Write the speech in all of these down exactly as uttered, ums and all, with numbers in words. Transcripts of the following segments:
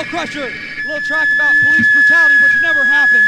Crusher, a little track about police brutality, which never happened.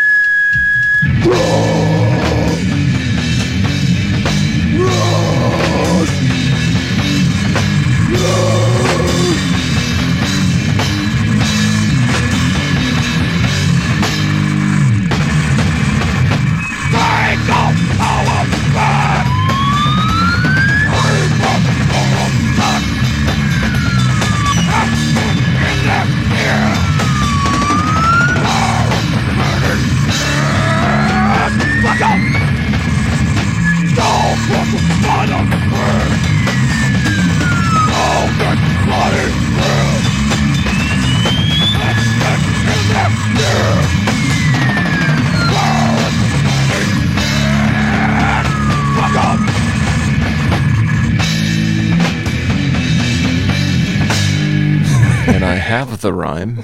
And I have the rhyme.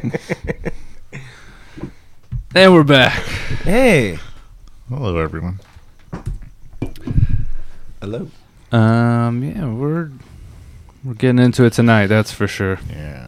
And we're back. Hey. Hello, everyone. Hello. Um, yeah, we're we're getting into it tonight. That's for sure. Yeah.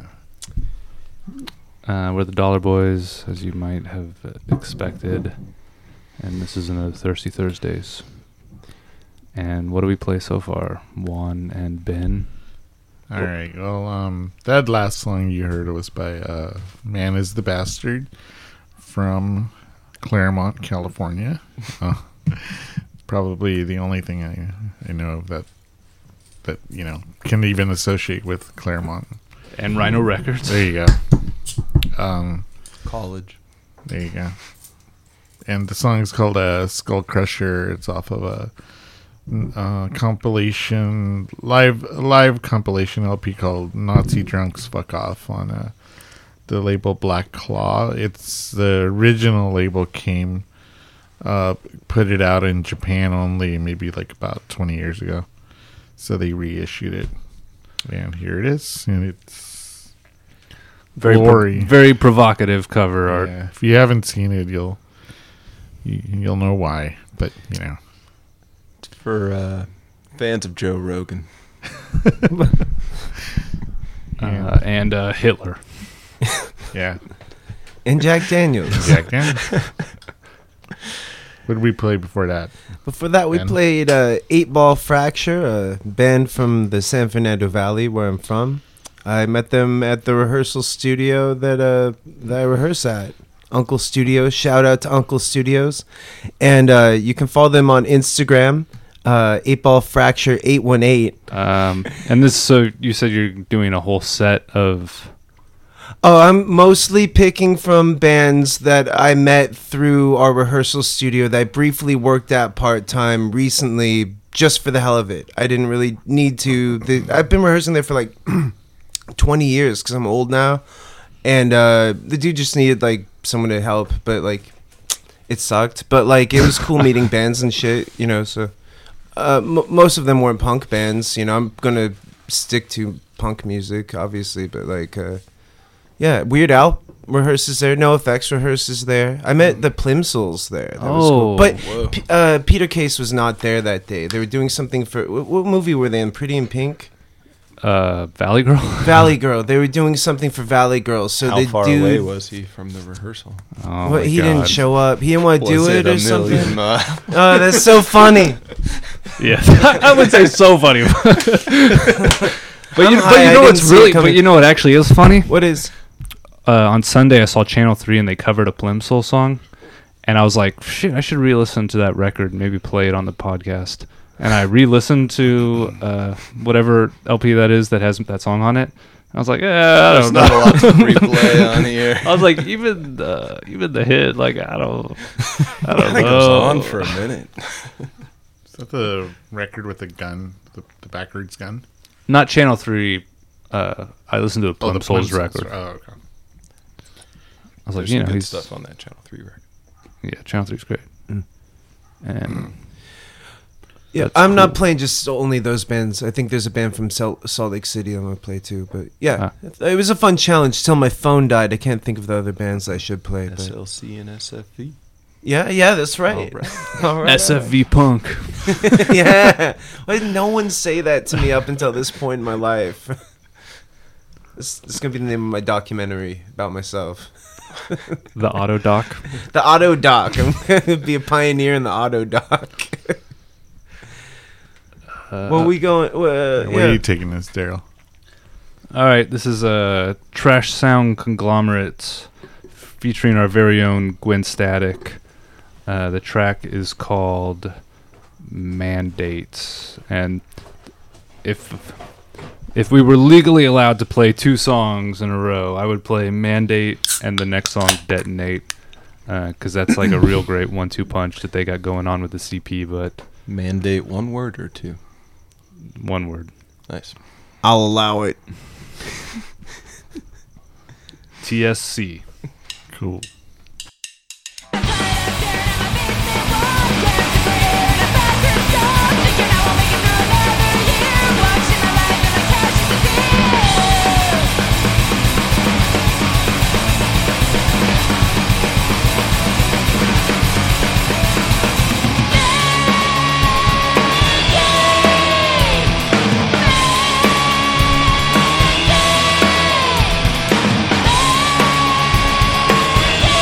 Uh, we're the Dollar Boys, as you might have expected, and this is another Thirsty Thursdays. And what do we play so far? Juan and Ben. All right. Well, um, that last song you heard was by uh, Man is the Bastard from Claremont, California. Uh, probably the only thing I I know of that that you know can even associate with Claremont. And Rhino Records. There you go. Um, College. there you go. And the song is called uh, Skull Crusher. It's off of a uh, compilation live live compilation L P called Nazi Drunks Fuck Off on uh, the label Black Claw. It's the original label came uh, put it out in Japan only maybe like about twenty years ago, so they reissued it, and here it is, and it's Very pro- glory. very provocative cover art. Yeah, if you haven't seen it, you'll you, you'll know why. But you know, For uh, fans of Joe Rogan. Uh, and uh, Hitler. yeah. And Jack Daniels. Jack Daniels. What did we play before that? Before that, we Ben? played uh, Eight Ball Fracture, a band from the San Fernando Valley, where I'm from. I met them at the rehearsal studio that uh, that I rehearse at. Uncle Studios. Shout out to Uncle Studios. And uh, you can follow them on Instagram, uh, Eight Ball Fracture eight one eight. Um, and this, so you said you're doing a whole set of. Oh, I'm mostly picking from bands that I met through our rehearsal studio that I briefly worked at part-time recently just for the hell of it. I didn't really need to. The, I've been rehearsing there for like twenty years because I'm old now. And uh, the dude just needed like someone to help, but like it sucked. But like it was cool meeting bands and shit, you know, so uh, m- most of them weren't punk bands. You know, I'm going to stick to punk music, obviously, but like... Uh, Yeah, Weird Al rehearses there. NoFX rehearses there. I met the Plimsolls there. That was cool. Oh, But whoa. P- uh, Peter Case was not there that day. They were doing something for... What, what movie were they in? Pretty in Pink? Uh, Valley Girl? Valley Girl. They were doing something for Valley Girl. So How they far do, away was he from the rehearsal? Oh, What, my he God. didn't show up. He didn't want to do Was it, it or a something. million miles? Oh, that's so funny. Yeah, I would say so funny. but you, I'm but high, you I know what's didn't see it really, coming. but you know what actually is funny? What is... Uh, on Sunday, I saw Channel three and they covered a Plimsoll song. And I was like, shit, I should re-listen to that record and maybe play it on the podcast. And I re-listened to uh, whatever L P that is that has that song on it. And I was like, yeah, I There's don't not know. a lot to replay on here. I was like, even the, even the hit, like, I don't, I don't I think it know. was on for a minute. Is that the record with the gun, the, the backwards gun? Not Channel three. Uh, I listened to a Oh, the Plimsoll's Plimsolls. record. Oh, okay. I was like, There's you some know, good he's stuff on that Channel three record. yeah, Channel three's great. And Yeah, That's I'm not cool. playing just only those bands. I think there's a band from Salt, Salt Lake City I'm going to play too. But yeah, it was a fun challenge till my phone died. I can't think of the other bands I should play. S But L C and S F V. yeah, yeah, that's right. All right. All right. S F V Punk. Yeah. Why did no one say that to me up until this point in my life? This, this is gonna be the name of my documentary about myself. The auto doc. The auto doc. I'm gonna be a pioneer in the auto doc. Uh, Well, we going? Uh, Where yeah. are you taking this, Daryl? All right, this is a trash sound conglomerate featuring our very own Gwen Static. Uh, the track is called Mandates, and if if we were legally allowed to play two songs in a row, I would play Mandate and the next song Detonate, because uh, that's like a real great one-two punch that they got going on with the C P. But Mandate one word or two? one word. Nice. I'll allow it. T S C. Cool. Yeah!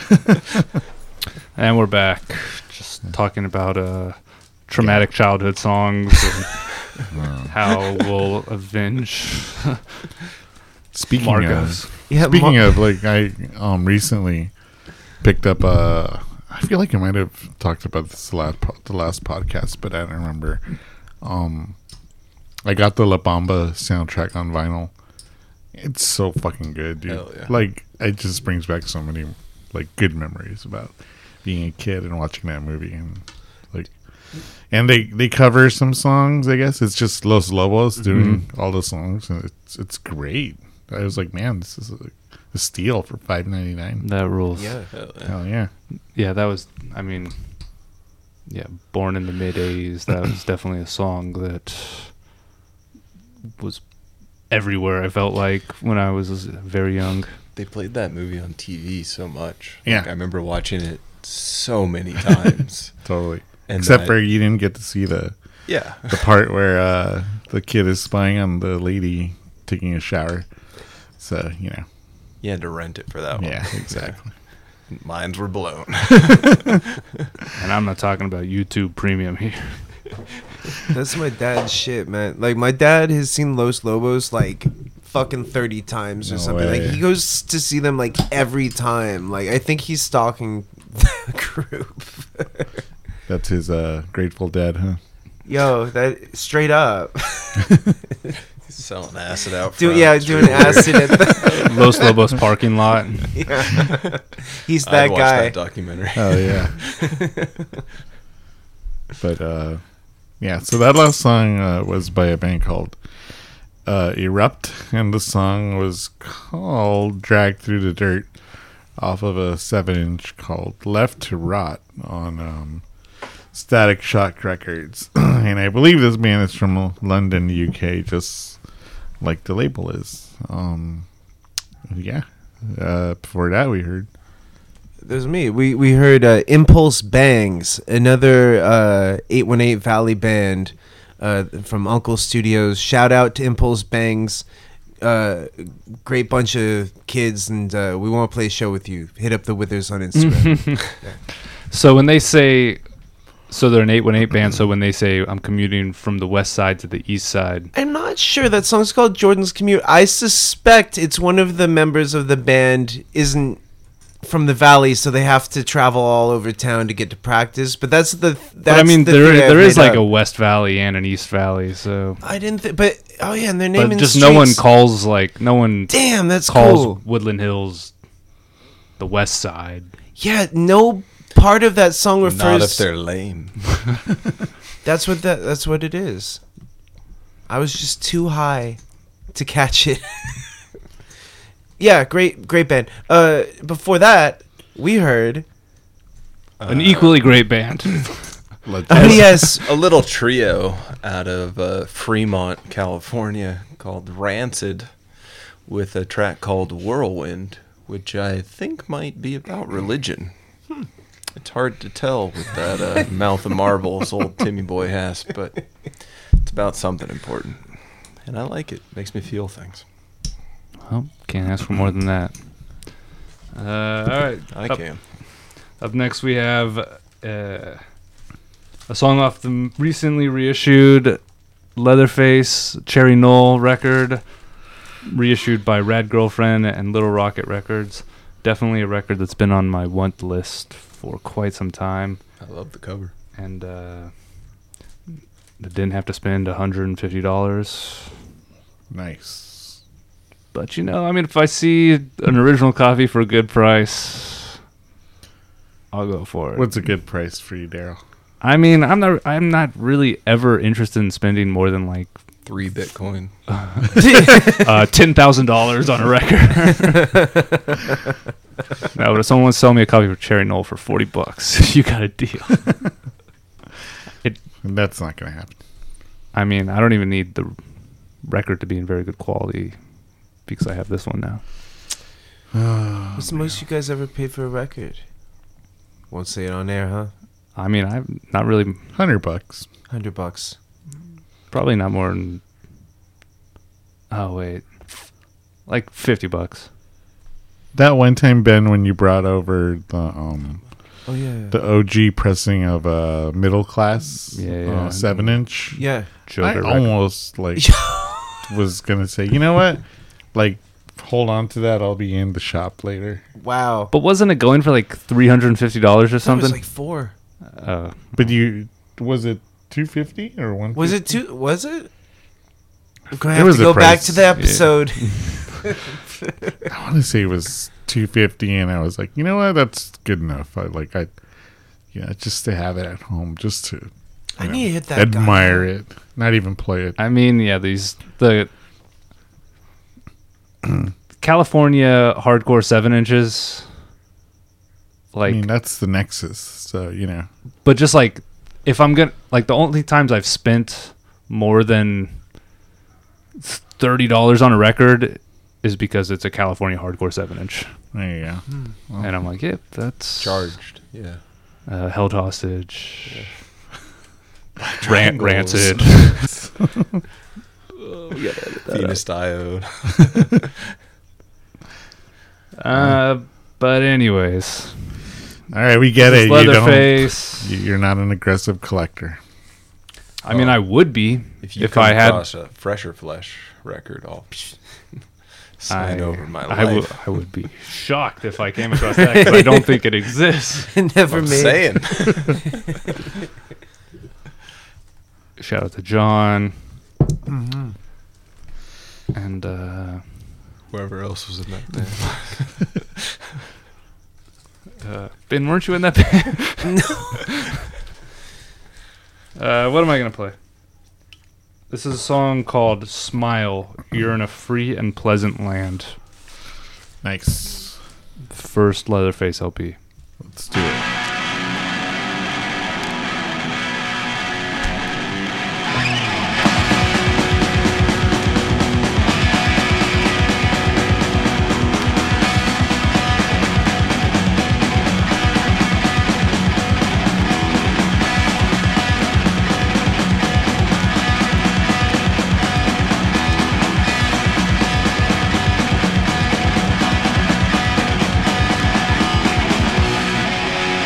And we're back, just talking about uh, traumatic childhood songs and how we'll avenge Speaking Margos. of, Yeah, speaking Mar- of, like, I um recently picked up a. I feel like I might have talked about this the last po- the last podcast, but I don't remember. Um, I got the La Bamba soundtrack on vinyl. It's so fucking good, dude. Hell yeah. Like, it just brings back so many like good memories about being a kid and watching that movie, and like, and they they cover some songs. I guess it's just Los Lobos doing Mm-hmm. all the songs, and it's it's great. I was like, man, this is a, a steal for five ninety nine. That rules. Yeah. Hell yeah. Hell yeah. Yeah, that was, I mean, yeah, born in the mid eighties, that was definitely a song that was everywhere, I felt like, when I was very young. They played that movie on T V so much. Yeah. Like, I remember watching it so many times. Totally. And Except I- for you didn't get to see the Yeah. the part where uh, the kid is spying on the lady taking a shower. So, you know. You had to rent it for that one. Yeah, exactly. Minds were blown. And I'm not talking about YouTube Premium here. That's my dad's shit, man. Like, my dad has seen Los Lobos like fucking thirty times or No something. way. Like, he goes to see them like every time. Like, I think he's stalking the group. That's his uh, Grateful Dead, huh? Yo, that straight up. He's selling acid out Do, front. yeah, It's doing really weird. acid at the. Los Lobos parking lot. Yeah. He's I'd that watch guy. that documentary. Oh, yeah. But, uh, yeah, so that last song uh, was by a band called uh, Erupt, and the song was called Dragged Through the Dirt off of a seven inch called Left to Rot on um, Static Shock Records. And I believe this band is from London, U K, just like the label is. Um, yeah. Uh, before that, we heard. There's me. We we heard uh, Impulse Bangs, another uh, eight one eight Valley band uh, from Uncle Studios. Shout out to Impulse Bangs. Uh, great bunch of kids, and uh, we want to play a show with you. Hit up the Withers on Instagram. So when they say, so they're an eight one eight band, so when they say, I'm commuting from the west side to the east side, I'm not sure. That song's called Jordan's Commute. I suspect it's one of the members of the band isn't from the valley, so they have to travel all over town to get to practice. But that's the. That's but I mean, the there thing I've there is made like up. a West Valley and an East Valley, so. I didn't. Th- but oh yeah, and they're naming But just no one streets. calls, like, no one Damn, that's calls cool. Woodland Hills the west side. Yeah, no part of that song refers. Not if they're lame. That's what that. That's what it is. I was just too high to catch it. Yeah, great, great band. Uh, before that, we heard. An equally great band. Let's Oh yes, A little trio out of uh, Fremont, California called Rancid with a track called Whirlwind, which I think might be about religion. It's hard to tell with that uh, mouth of marbles old Timmy Boy has, but it's about something important. And I like it. Makes me feel things. Well, can't ask for more than that. Uh, all right. I up, can. Up next, we have uh, a song off the recently reissued Leatherface Cherry Knoll record, reissued by Rad Girlfriend and Little Rocket Records. Definitely a record that's been on my want list for quite some time, I love the cover. and uh, I didn't have to spend one hundred fifty dollars. Nice. But, you know, I mean, if I see an original copy for a good price, I'll go for it. What's a good price for you, Daryl? I mean, I'm not I'm not really ever interested in spending more than like Three Bitcoin. uh, ten thousand dollars on a record. No, but if someone wants to sell me a copy of Cherry Knoll for forty bucks, you got a deal. That's not going to happen. I mean, I don't even need the record to be in very good quality because I have this one now. what's the most you guys ever paid for a record? Won't say it on air, huh? I mean, I'm not really, Hundred bucks. Hundred bucks. probably not more than. Oh wait, like fifty bucks. That one time, Ben, when you brought over the um Oh yeah. the O G pressing of a middle class Yeah, yeah. uh, seven inch, Yeah. Joker I record. almost like was gonna say, you know what, like hold on to that. I'll be in the shop later. Wow. But wasn't it going for like three hundred and fifty dollars or It something? was like four. uh, But you was it two fifty or one? Was it two? Was it? I'm gonna It have was to a go back price. to the episode. I want to say it was two fifty, and I was like, you know what, that's good enough. I like I, yeah, just to have it at home, just to. I you need know, to hit that. admire guy. it, not even play it. I mean, yeah, these the California hardcore seven inches, like, I mean, that's the Nexus, so you know. but just like if I'm gonna like the only times I've spent more than thirty dollars on a record is because it's a California hardcore seven inch, There you go. and I'm like, yep, that's Charged. Yeah. uh, held hostage, Rant, Triangles. rancid. Venus diode. Uh, but anyways, All right, we get it. You don't. Leatherface. you- You're not an aggressive collector. I mean, I would be If you if come I had. across a Fresher Flesh record, I'll sign I, over my I would, life. I would be shocked if I came across that because I don't think it exists. Never I'm made. saying. Shout out to John Mm-hmm. and uh, Whoever else was in that band. uh, Ben. Weren't you in that band? no. uh, what am I gonna play? This is a song called "Smile." You're in a free and pleasant land. Nice. First Leatherface L P. Let's do it. Smile,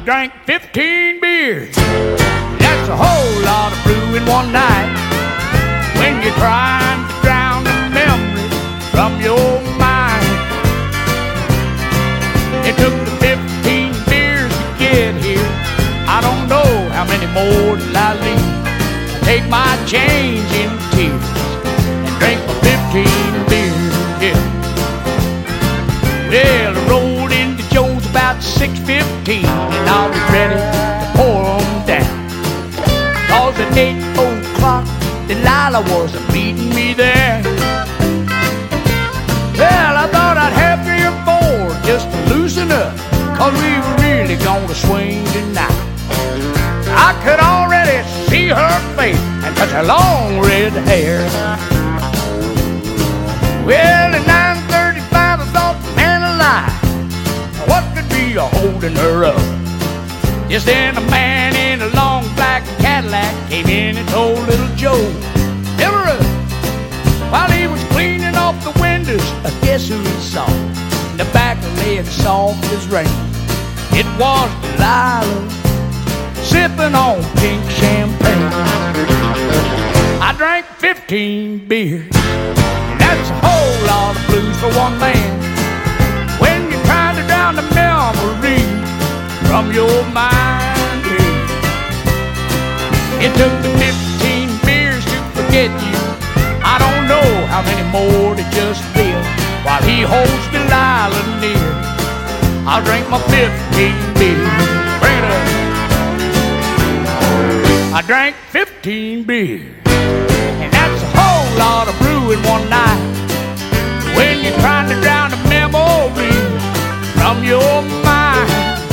drank fifteen beers. That's a whole lot of brew in one night. When you're trying to drown the memory from your mind. It took the fifteen beers to get here. I don't know how many more till I leave. I take my change in tears and drink my fifteen beers, yeah. Well, I rolled into Joe's about six fifteen, and I was ready to pour them down. Cause at eight o'clock, Delilah was meeting me there. Well, I thought I'd have three or four just to loosen up, cause we were really gonna swing tonight. I could already see her face and touch her long red hair. Well, at nine thirty-five I thought, man alive, what could be holding her up? Just then a man in a long black Cadillac came in and told little Joe, fill her up. While he was cleaning off the windows, I guess who he saw? In the back lay as soft as rain. It was Delilah, sipping on pink champagne. I drank fifteen beers, and that's a whole lot of blues for one man. When you're trying to drown the memory from your mind, it took the fifteen beers to forget you. I don't know how many more to just feel while he holds Delilah near. I'll drink my fifteen beers. Bring it up. I drank fifteen beers, and that's a whole lot of brew in one night. When you're trying to drown the memory from your mind.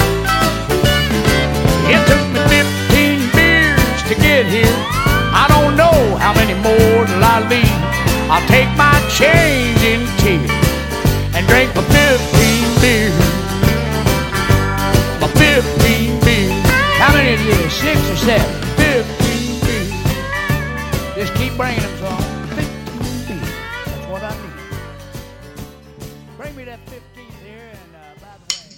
It took me fifteen beers to get here. I don't know how many more till I leave. I'll take my change in tears and drink my fifteen beers. My fifteen beers. How many of you? Six or seven? Fifteen beers. Just keep bringing them, son. Fifteen beers. That's what I need. Bring me that fifteen here, and uh, by the way.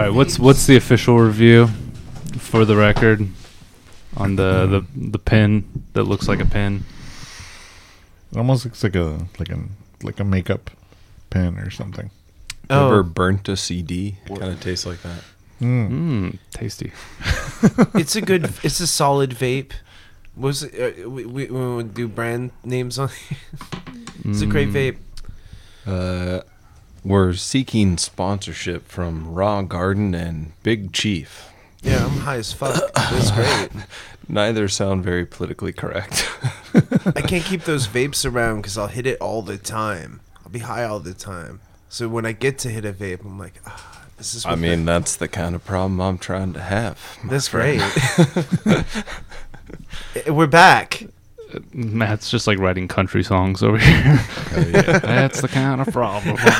right, what's what's the official review for the record on the the, the pin that looks like a pin? It almost looks like a like a like a makeup pen or something. Oh. Ever burnt a C D? Kind of tastes like that. Mm. Mmm, tasty. It's a good. It's a solid vape. Was it, uh, we, we we would do brand names on? It's a great vape. Uh, we're seeking sponsorship from Raw Garden and Big Chief. Yeah, I'm high as fuck. That's great. Neither sound very politically correct. I can't keep those vapes around because I'll hit it all the time. I'll be high all the time. So when I get to hit a vape, I'm like, ah, this is. I what mean, that's the kind of problem I'm trying to have. my that's friend. great. We're back. Matt's just like writing country songs over here. That's the kind of problem I'm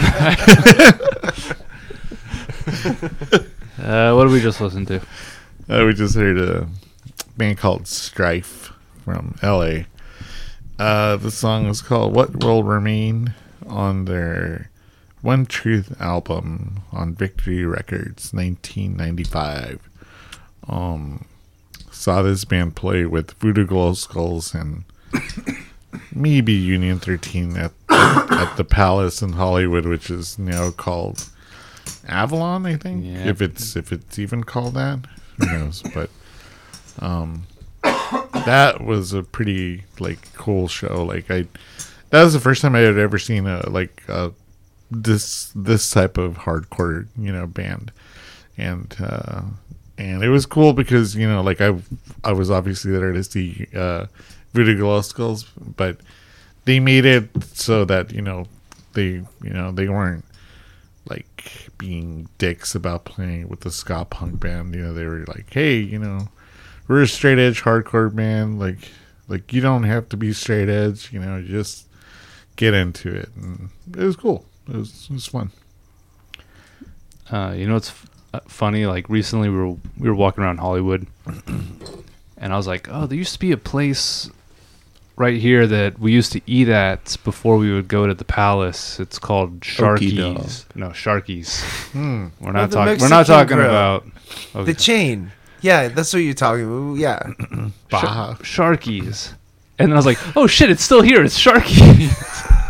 trying. uh, what did we just listen to? Uh, we just heard a band called Strife from L A. Uh, the song is called "What Will Remain" on their One Truth album on Victory Records, nineteen ninety-five. Um, saw this band play with Voodoo Glow Skulls and maybe Union thirteen at at the Palace in Hollywood, which is now called Avalon, I think. Yeah. If it's if it's even called that, who knows? But um, that was a pretty like cool show. Like I, that was the first time I had ever seen a like a this this type of hardcore, you know, band, and uh, and it was cool because, you know, like I I was obviously there to see uh, Voodoo Glow Skulls, but they made it so that, you know, they you know they weren't like being dicks about playing with the ska punk band. You know, they were like, hey, you know, we're a straight edge hardcore band. Like, like you don't have to be straight edge. You know, just get into it. And it was cool. It was, it was fun. Uh, you know, it's f- uh, funny. Like recently, we were we were walking around Hollywood, and I was like, "Oh, there used to be a place right here that we used to eat at before we would go to the Palace. It's called Okie dog. Sharky's. No, Sharky's. Hmm. We're not the talking. We're not Mexican talking grill. about The chain. Yeah, that's what you're talking about. Yeah. Baja. Sharky's. And then I was like, "Oh shit, it's still here. It's Sharky's."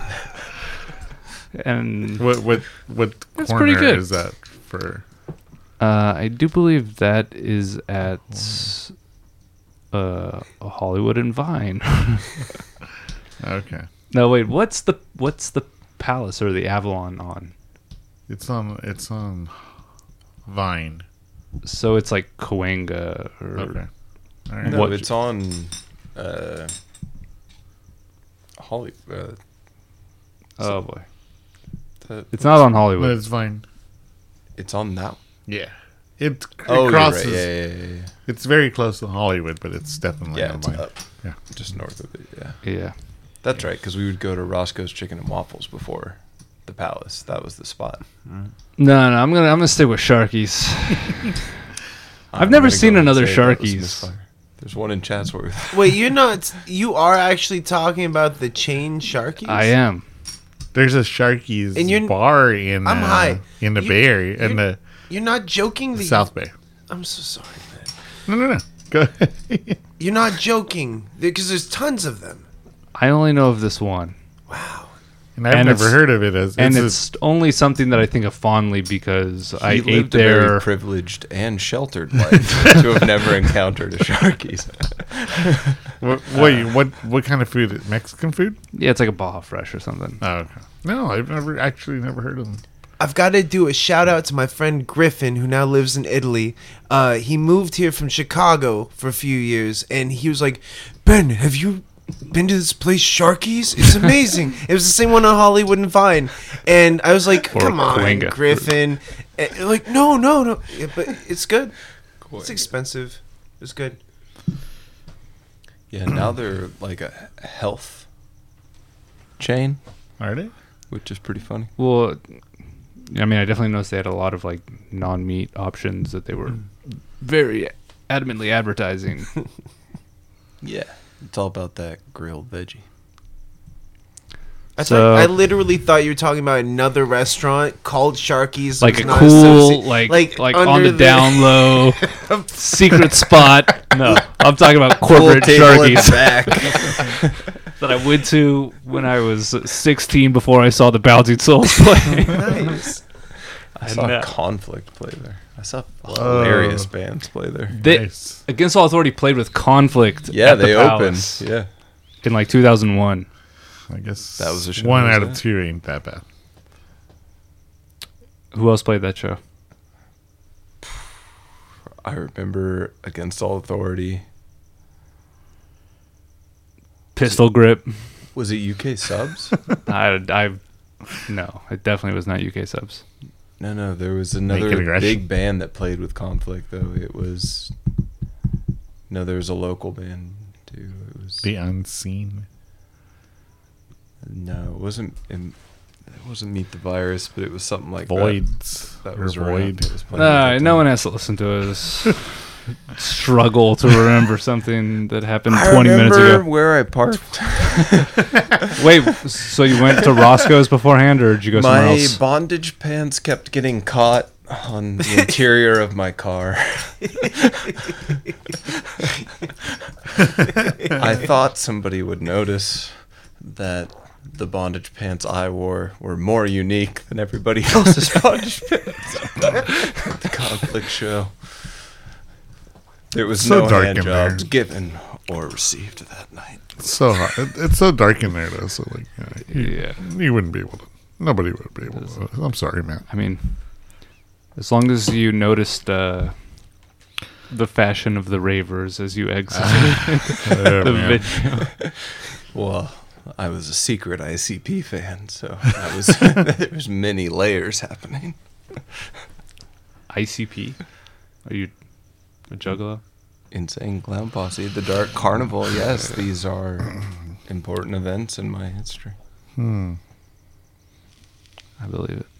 And What what what That's corner pretty good. is that for? Uh, I do believe that is at uh, Hollywood and Vine. Okay, No, wait. What's the what's the Palace or the Avalon on? it's on it's on Vine. So it's like Cahuenga or Okay, all right. No, What- it's on uh, Holly. Uh, oh boy, the, it's not on But Hollywood. it's Vine. it's on that. Yeah, it, it Oh, you're crosses. right. Yeah, yeah, yeah, yeah. It's very close to Hollywood, but it's definitely Yeah, on it's Vine. up. Yeah. Just north of it. Yeah, Yeah. that's right. Because we would go to Roscoe's Chicken and Waffles before the Palace. That was the spot. No, no. I'm gonna I'm gonna stick with Sharky's. I've I'm never gonna seen go and another say that was Sharky's. misfire. There's one in Chatsworth. Wait, you're not. You are actually talking about the chain Sharkies? I am. There's a Sharky's And you're- bar in I'm uh, high. in the You- Bay Area, in you're- the You're not joking. That South Bay. I'm so sorry, man. No, no, no. Go ahead. You're not joking because there's tons of them. I only know of this one, Wow. And I've And never it's- heard of it as and it's, it's only something that I think of fondly because I He ate lived a there. very privileged and sheltered life to have never encountered a Sharky's. a, what, wait, what what kind of food? is- Mexican food? Yeah, it's like a Baja Fresh or something. Oh, okay. No, I've never actually never heard of them. I've got to do a shout out to my friend Griffin, who now lives in Italy. Uh, he moved here from Chicago for a few years, and he was like, "Ben, have you been to this place, Sharky's? It's amazing." It was the same one on Hollywood and Vine, and I was like, Or "Come on, Cahuenga. Griffin." And, like, no, no, no, yeah, but it's good. It's expensive. It's good. Yeah, now they're like a health chain, Are they? which is pretty funny. Well, I mean, I definitely noticed they had a lot of like non-meat options that they were very adamantly advertising. Yeah, it's all about that grilled veggie. I, So- thought, I literally thought you were talking about another restaurant called Sharky's. Like It a was not cool, associ- like like, under on the, down low, secret spot. No, I'm talking about corporate table in the Sharkies back. that I went to when I was sixteen before I saw the Bouncing Souls play. Nice. I And, saw uh, Conflict play there. I saw hilarious bands play there. They, Nice. Against All Authority played with Conflict. Yeah, at the they opened. Palace Yeah. in like two thousand one. I guess That was a show, one was out of it? two ain't that bad. Who else played that show? I remember Against All Authority. Pistol Grip. Was it U K Subs? I, I, no, it definitely was not U K Subs. No, no. There was Naked another Aggression. big band that played with Conflict, though. It was. No, there was a local band, too. It was. The Unseen. No, it wasn't. It wasn't Meet the Virus, but it was something like Voids. that. That or was around, Void. that was playing at Uh, that no time. one has to listen to us struggle to remember something that happened I twenty minutes remember ago. where I parked. Wait, so you went to Roscoe's beforehand, or did you go somewhere My else? bondage pants kept getting caught on the interior of my car. I thought somebody would notice that the bondage pants I wore were more unique than everybody else's bondage pants at the Conflict show. There was So no dark hand in there. jobs given or received that night. It's so hot. It, it's so dark in there, though. So like, you, know, you, Yeah. you wouldn't be able to. Nobody would be able to. I'm sorry, man. I mean, as long as you noticed uh, the fashion of the ravers as you exited Yeah, the man. video. Well, I was a secret I C P fan, so I was there was many layers happening. I C P? Are you a juggalo? Insane Clown Posse, the Dark Carnival. Yes, these are important events in my history. Hmm. I believe it.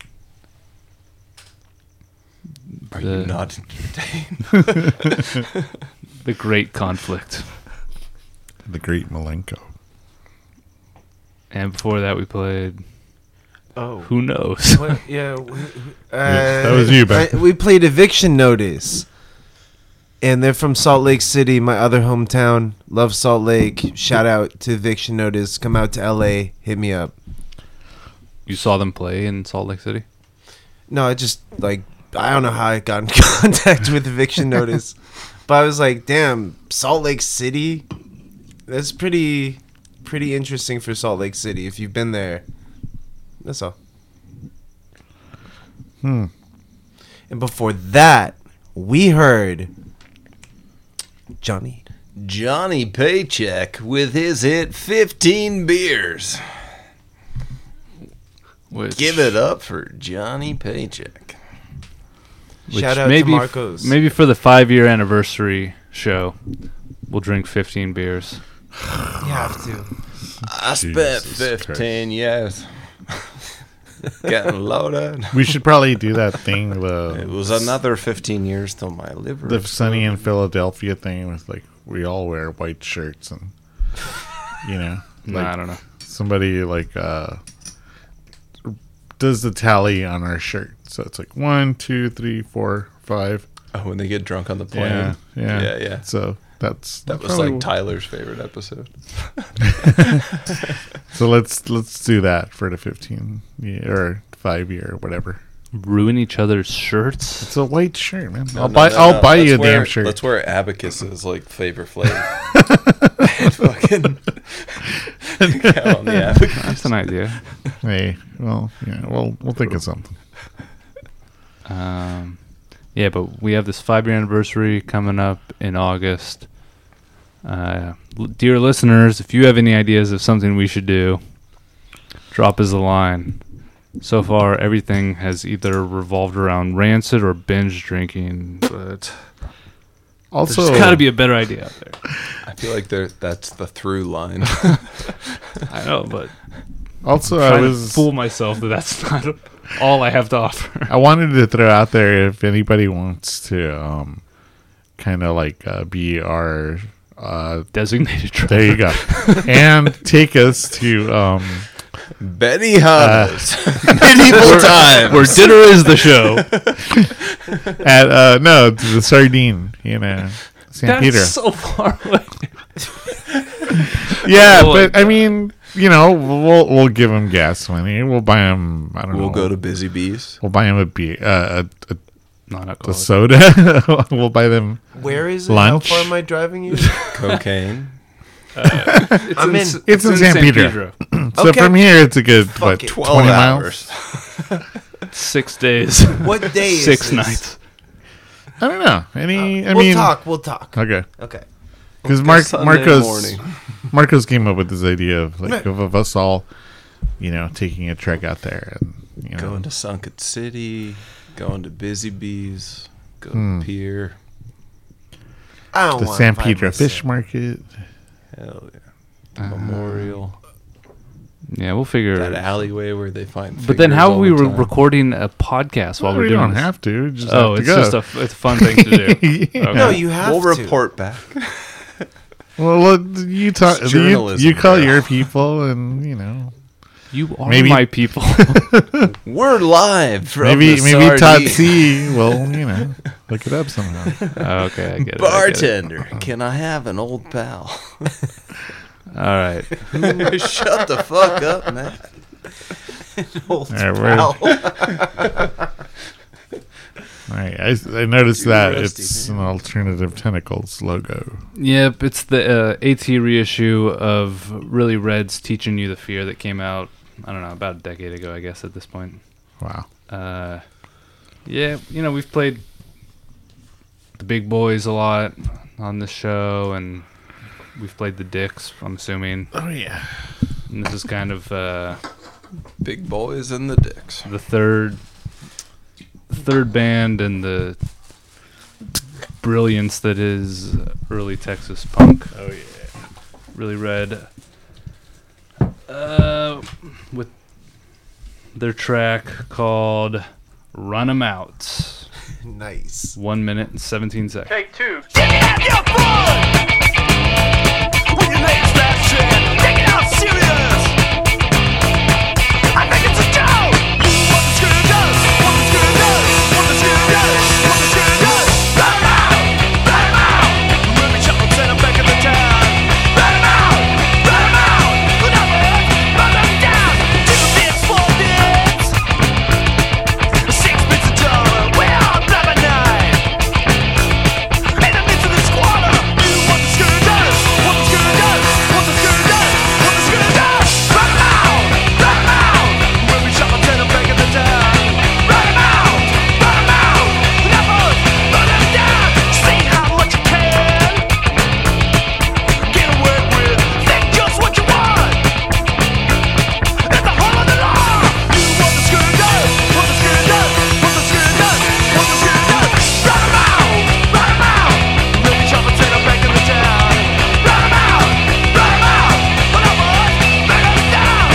Are The- you not entertained? The Great Conflict. The Great Malenko. And before that, we played. Oh. Who knows? What? Yeah, we, we- uh, Yeah, that was you, Ben. I- we played Eviction Notice, and they're from Salt Lake City, my other hometown. Love Salt Lake. Shout out to Eviction Notice. Come out to L A. Hit me up. You saw them play in Salt Lake City? No, I just like I don't know how I got in contact with Eviction Notice, but I was like, damn, Salt Lake City. That's pretty, pretty interesting for Salt Lake City. If you've been there, that's all. Hmm. And before that, we heard Johnny. Johnny Paycheck with his hit fifteen beers. Which, Give it up for Johnny Paycheck. which Shout out maybe, to Marcos. Maybe for the five year anniversary show, we'll drink fifteen beers. You have to. I spent Jesus fifteen years getting loaded. We should probably do that thing. It The was another fifteen years till my liver. the Sunny in Philadelphia thing with like we all wear white shirts and you know Nah, like I don't know. somebody like uh does the tally on our shirt. So it's like one, two, three, four, five. Oh, when they get drunk on the plane. Yeah, yeah, yeah, yeah. So that's That was probably- like Tyler's favorite episode. So let's let's do that for the fifteen year or five year or whatever. Ruin each other's shirts? It's a white shirt, man. No, I'll no, buy no, I'll no. buy Let's you a wear- damn shirt. Let's wear Abacus's like flavor flavor. Fucking count on the Abacus. That's an idea. Hey, well, yeah, we'll we'll think of something. Um, yeah, but we have this five year anniversary coming up in August. Uh, l- dear listeners, if you have any ideas of something we should do, drop us a line. So far, everything has either revolved around rancid or binge drinking, but Also, there's got to be a better idea out there. I feel like there that's the through line. I know, but also I'm I trying was to fool myself that that's not all I have to offer. I wanted to throw out there if anybody wants to um kind of like uh, be our uh Designated driver. there you go and take us to um Benny Hanna's medieval times. Where dinner is the show. At uh, no, the Sardine in uh, Saint That's Peter. so far away. Yeah, Oh, but I mean, you know, we'll we'll give him gas money. We'll buy him. I don't We'll know. go to Busy Bees. We'll buy him a beer, uh, a, a, Not a alcoholic. soda. We'll buy them. Where is it? Lunch. How far am I driving you? Cocaine. It's I'm in. S- It's in San San Pedro. So Okay. from here, it's a good what it. twelve twenty hours. miles. Six days. What day is Six this? nights. I don't know. Any? I we'll mean, talk. We'll talk. okay. Okay. Because Go Mark Sunday Marcos morning. Marcos came up with this idea of like Right. of, of us all, you know, taking a trek out there and you know, Going to Sunken City. Going to Busy Bees. Go Hmm. to Pier. I don't the want San Pedro Fish Market. Hell yeah. Memorial. Yeah, we'll figure That it. alleyway where they find. But then, figures how all are we the re- time. recording a podcast while Well, we're we doing don't this? have to. Just Oh, have it's to go. just a f- it's a fun thing to do. Yeah. Okay. No, you have We'll to. report back. Well, look, you talk. It's You, journalism, you call bro. your people, and you know, You are Maybe- my people. We're live from maybe the maybe Todd Sardine. C will you know look it up somehow. Oh, okay, I get it. I get it. Bartender, can I have an old pal? All right. Shut the fuck up, man. Old All right, we're- pal. All right, I, I noticed Too that rusty, it's man. an alternative tentacles logo. Yep, it's the uh, AT reissue of Really Red's "Teaching You the Fear" that came out. I don't know, about a decade ago, I guess. At this point, Wow. uh, yeah, you know, we've played the big boys a lot on this show, and we've played the Dicks. I'm assuming, Oh yeah. and this is kind of uh, Big boys and the dicks. the third, third band and the brilliance that is early Texas punk. Oh yeah. Really Red, uh, with their track called "Run 'Em Out." Nice. One minute and seventeen seconds. Take two. Take it out your fun. When you lay that shit, take it out serious. I think it's a joke. What the screw does? What the screw does? What the screw does? What the screw does? Let 'em out. Let 'em out. When we chop and send 'em back in the town. Let 'em out. Let 'em out. Put up it. Run 'em down. Two bits, four bits. Six bits a dollar. We're all blubbering nine. In the midst of the squalor, do what the screw does. What the screw does. What the screw does. What the screw does. Run 'em out. Run 'em out. When we shop and send 'em back in the town. Run 'em out. Run 'em out. Numbers. Run 'em down. See how much you can. Get away with. Think just what you want. It's the whole of the law. Do what the screw does. What the screw does. What the screw does. What the screw does. Run 'em out. Run 'em out. When we shop and send 'em back in the town. Run 'em out. Run 'em out. But I'm on. Run 'em down.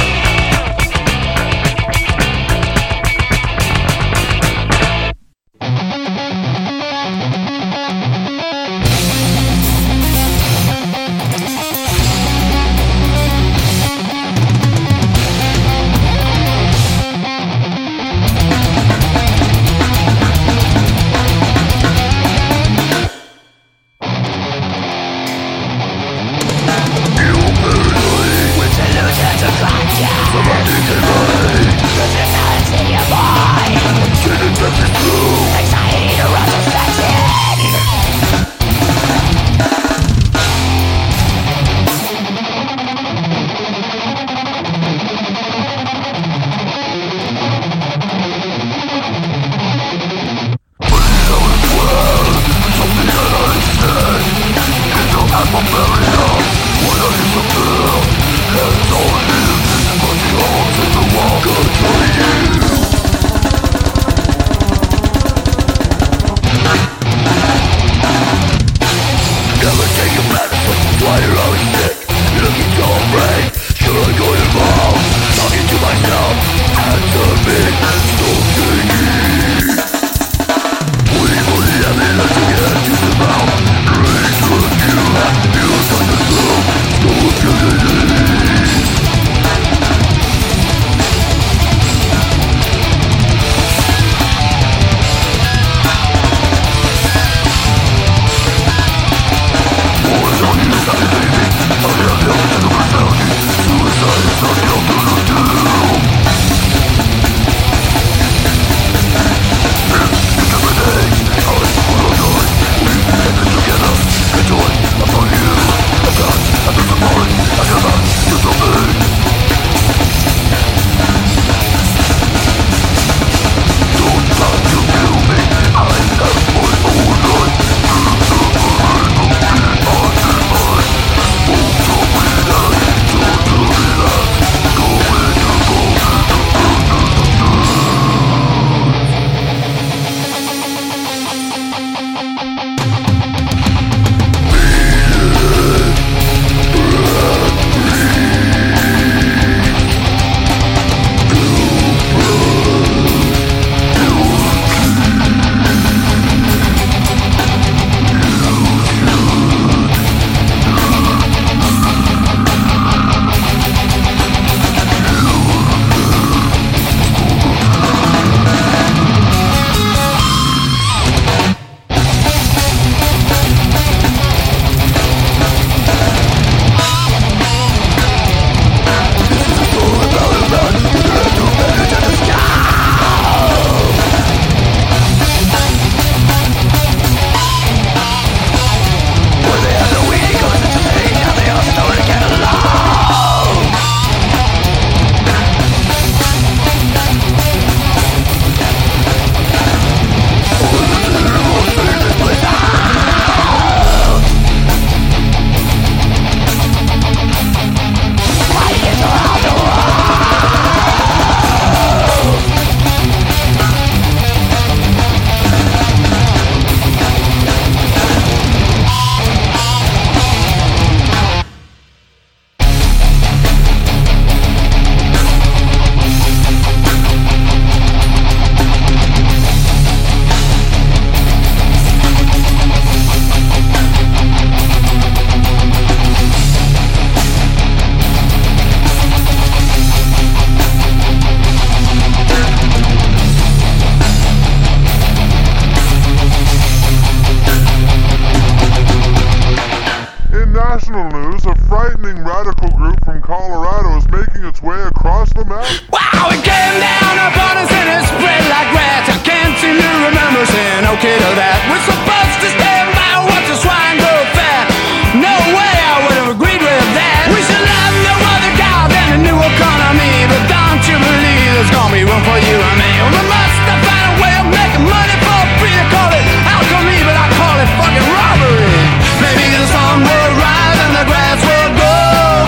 international news, a frightening radical group from Colorado is making its way across the map. Wow, it came down upon us and it spread like rats. I can't seem to remember saying okay to that. We're supposed to stand by and watch the swine grow fat. No way I would have agreed with that. We should have no other God than a new economy. But don't you believe there's gonna be room for you and me? We must have found a way of making money for free. To call it alchemy, but I call it fucking robbery. Maybe the sun will rise and the grass will grow.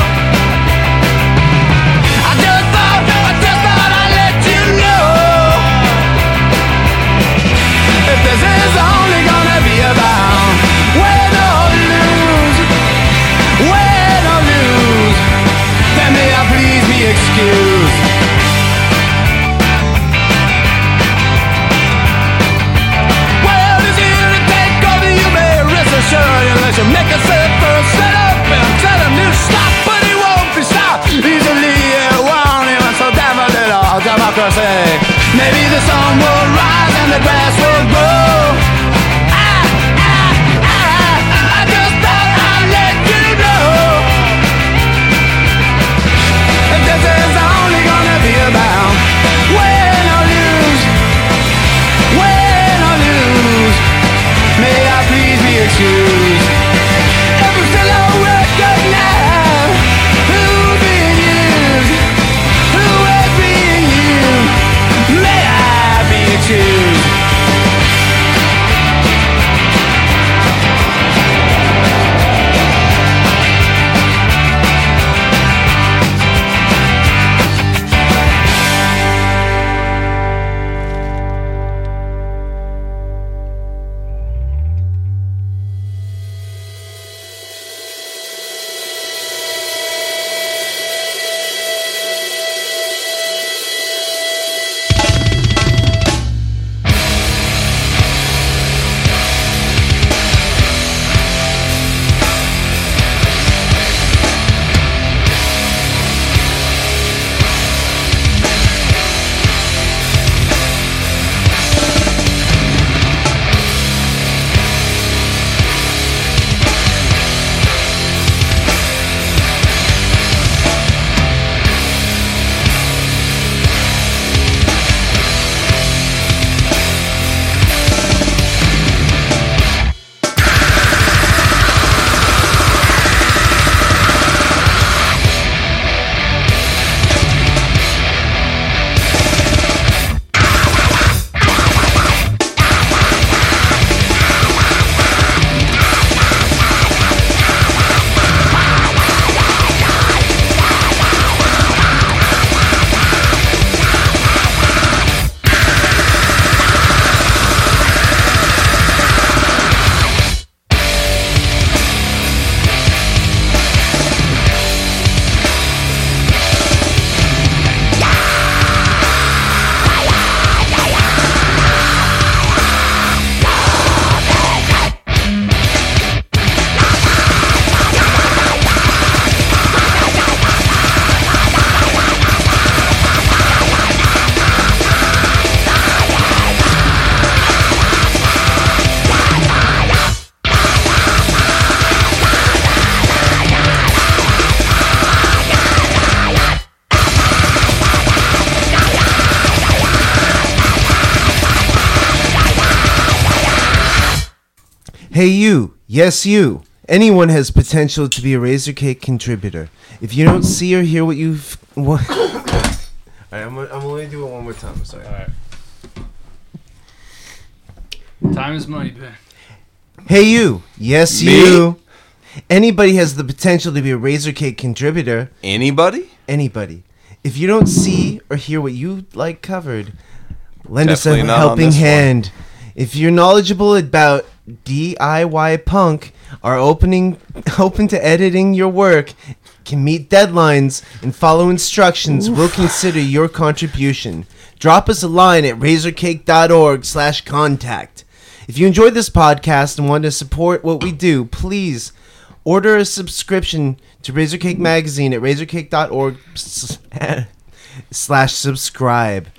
I just thought, I just thought I'd let you know. If this is only gonna be about win or lose, win or lose, then may I please be excused. Well, it's here to take over, you may rest assured, unless you make a set first, set up and tell him to stop, but he won't be stopped easily. It won't even so damn a little democracy. Maybe the sun will rise and the grass will grow. Ah, ah, ah, I just thought I'd let you know. If this is only gonna be about win or lose, win or lose, may I please be excused. If we still don't recognize who's being used, who is being used, may I be excused. Hey you, yes you. Anyone has potential to be a Razorcake contributor. If you don't see or hear what you've... What? Alright, I'm, I'm only do it one more time, I'm sorry. Alright. Time is money, Ben. Hey you, yes Me? you. Anybody has the potential to be a Razorcake contributor. Anybody? Anybody. If you don't see or hear what you like covered, lend Definitely us a not on helping this one. hand. If you're knowledgeable about D I Y punk, are opening open to editing your work, can meet deadlines and follow instructions, we'll consider your contribution. Drop us a line at razorcake.org slash contact. If you enjoyed this podcast and want to support what we do, please order a subscription to Razorcake Magazine at razorcake.org slash subscribe.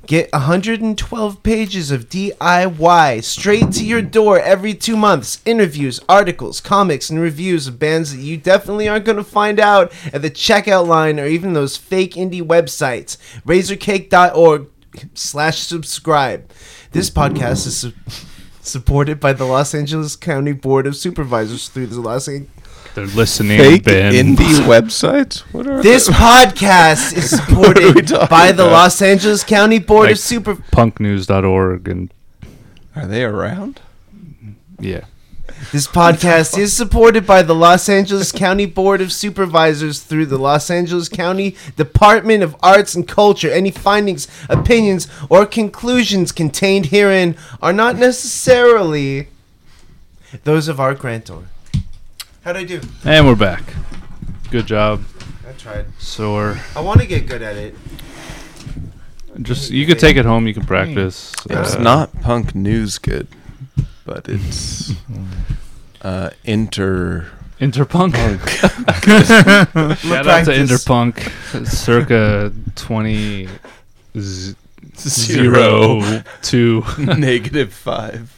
Get one hundred twelve pages of D I Y straight to your door every two months. Interviews, articles, comics, and reviews of bands that you definitely aren't going to find out at the checkout line or even those fake indie websites. Razorcake.org slash subscribe. This podcast is su- supported by the Los Angeles County Board of Supervisors through the Los Angeles... They're listening, Fake Ben. indie websites? What are This they? podcast is What are we supported talking by the about? Los Angeles County Board Like of Super... punk news dot org and Are they around? yeah. This podcast is supported by the Los Angeles County Board of Supervisors through the Los Angeles County Department of Arts and Culture. Any findings, opinions, or conclusions contained herein are not necessarily those of our grantor. How'd I do? And we're back. Good job. I tried. Sore. I want to get good at it. Just you could take it home. You can practice. It's uh, not punk news good, but it's uh, inter. Interpunk. Shout out to practice. Interpunk, circa twenty z- Zero. zero two. Negative five.